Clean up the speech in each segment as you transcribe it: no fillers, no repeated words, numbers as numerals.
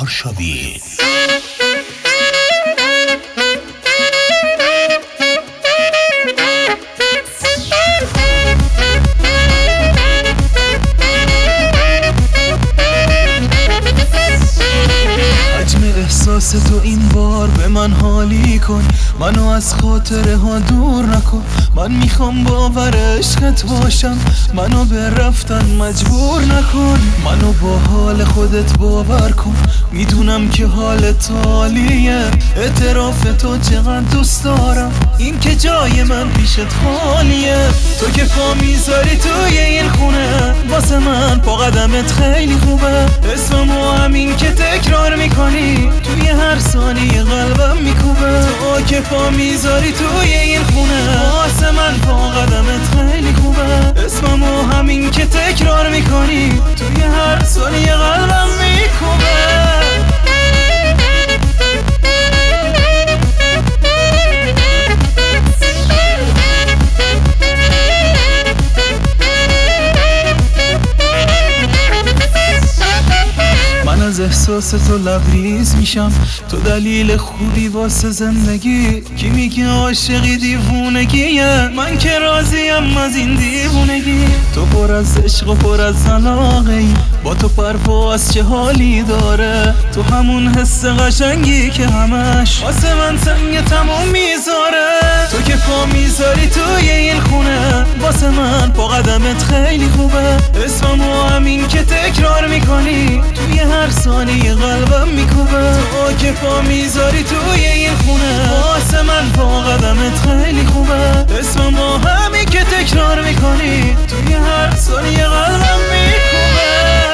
آرشاوین. احساس تو این بار به من حالی کن، منو از خاطره ها دور نکن. من میخوام باور عشقت باشم، منو به رفتن مجبور نکن. منو با حال خودت باور کن، میدونم که حالت عالیه. اعتراف تو چقدر دوست دارم، این که جای من پیشت خالیه. تو که پا میذاری توی این خونه، واسه من پا قدمت خیلی خوبه. اسممو همین که تکرار میکنی، توی هر ثانیه قلبم میکوبه. تو که پا میذاری توی این خونه، واسه من پا قدمت خیلی خوبه. اسممو همین که تکرار میکنی، توی هر ثانیه قلبم میکوبه. از احساس تو لبریز میشم، تو دلیل خوبی واسه زندگی. کی میگه عاشقی دیوونگیه، من که راضیم از این دیوونگی. تو پر از عشق و پر از علاقه‌ای، با تو پرواز چه حالی داره. تو همون حس قشنگی که همش واسه من سنگ تموم میذاره. تو که پا میذاری توی این خونه، واسه من پا قدمت خیلی خوبه. اسممو همین که تکرار میکنی، توی هر ثانیه قلبم میکوبه. تو که پا میذاری توی این خونه، واسه من پا قدمت خیلی خوبه. اسممو همین که تکرار میکنی، توی هر ثانیه قلبم میکوبه.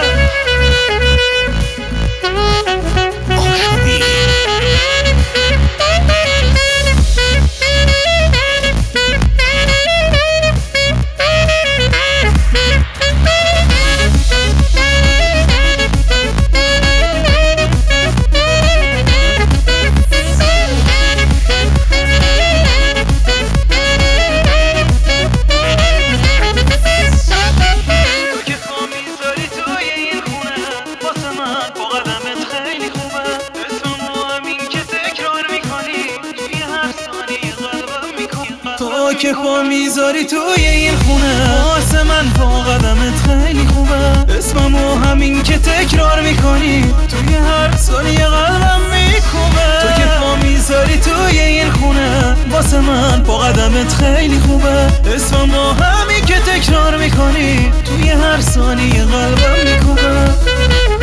تو که پا میذاری توی این خونه، واسه من پا قدمت خیلی خوبه. اسممو همین که تکرار میکنی، توی هر ثانیه قلبم میکوبه. تو که پا میذاری توی این خونه، واسه من پا قدمت خیلی خوبه. اسممو همین که تکرار میکنی، توی هر ثانیه قلبم میکوبه.